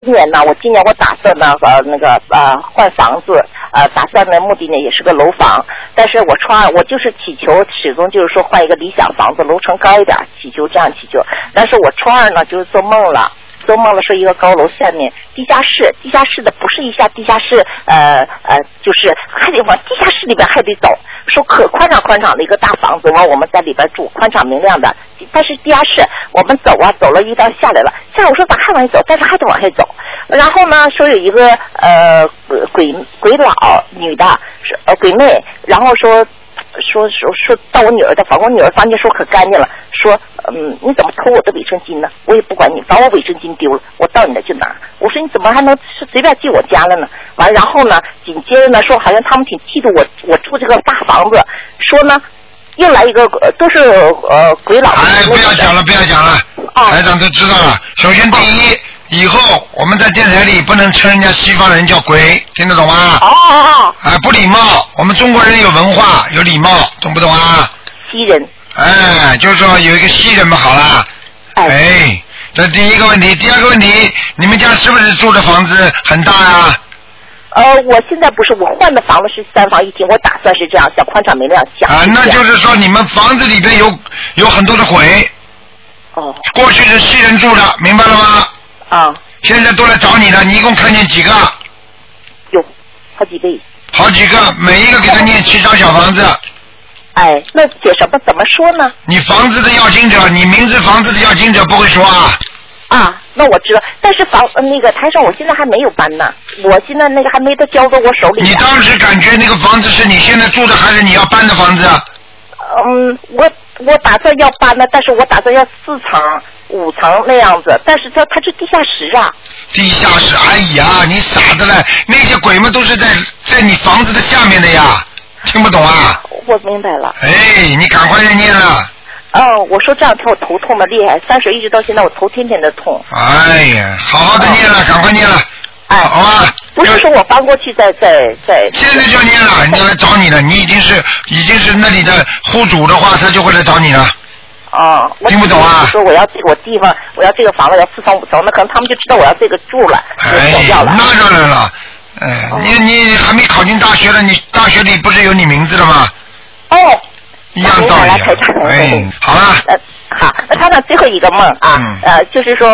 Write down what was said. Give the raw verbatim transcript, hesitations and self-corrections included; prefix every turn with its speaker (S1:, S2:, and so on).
S1: 今年呢，我今年我打算呢，呃，那个呃换房子，呃，打算的目的呢也是个楼房，但是我初二我就是祈求，始终就是说换一个理想房子，楼层高一点，祈求这样祈求。但是我初二呢就是做梦了。做梦了，说一个高楼下面地下室，地下室的不是一下地下室，呃呃，就是还得往地下室里边还得走，说可宽敞宽敞的一个大房子，完我们在里边住，宽敞明亮的。但是地下室我们走啊，走了一段下来了，下来我说咋还往下走？但是还得往下走。然后呢，说有一个呃鬼鬼佬女的，是呃鬼妹，然后说。说说说到我女儿的房，我女儿房间说可干净了，说嗯你怎么偷我的卫生巾呢？我也不管你，把我卫生巾丢了，我到你那去拿。我说你怎么还能随便进我家了呢？完然后呢，紧接着呢说好像他们挺嫉妒我，我住这个大房子，说呢又来一个都是呃鬼佬。
S2: 哎，不要讲了，不要讲了，
S1: 哦、
S2: 台长都知道了。首先第一。哦以后我们在电台里不能称人家西方人叫鬼，听得懂吗？
S1: 哦哦哦！
S2: 啊，不礼貌。我们中国人有文化，有礼貌，懂不懂啊？
S1: 西人。
S2: 哎，就是说有一个西人嘛，好了。哎。哎，这第一个问题，第二个问题，你们家是不是住的房子很大啊？
S1: 呃，我现在不是，我换的房子是三房一厅，我打算是这样，想宽敞明亮，想。
S2: 啊，那就是说你们房子里边有有很多的鬼。
S1: 哦。
S2: 过去是西人住的，明白了吗？
S1: 啊！
S2: 现在都来找你了，你一共看见几个？
S1: 有好几倍。
S2: 好几个，每一个给他念七张小房子。
S1: 哎，那解什么怎么说呢？
S2: 你房子的要经者，你名字房子的要经者不会说啊。
S1: 啊，那我知道，但是房那个台上我现在还没有搬呢，我现在那个还没得交到我手里。
S2: 你当时感觉那个房子是你现在住的，还是你要搬的房子？
S1: 嗯，我我打算要搬的，但是我打算要四层。五层那样子，但是它它是地下室啊。
S2: 地下室，哎呀，你傻的嘞！那些鬼们都是在在你房子的下面的呀，听不懂啊？
S1: 我明白了。
S2: 哎，你赶快念了。
S1: 哦，我说这两天我头痛的厉害，三十一直到现在我头天天的痛。
S2: 哎呀，好好的念了，哦、赶快念了。
S1: 哎，
S2: 好吧。
S1: 不是说我搬过去再再再。
S2: 现在就念了，人家来找你了，你已经是已经是那里的户主的话，他就会来找你了。
S1: 哦，
S2: 听不懂啊！
S1: 说我要这个地方，我要这个房子，要四层五层，那可能他们就知道我要这个住了，
S2: 哎，
S1: 要了。
S2: 那当然了，哎，哦、你你还没考进大学了，你大学里不是有你名字了吗？
S1: 哦，
S2: 一样道理。哎，好了。
S1: 呃，好，那他的最后一个梦啊，嗯、呃，就是说。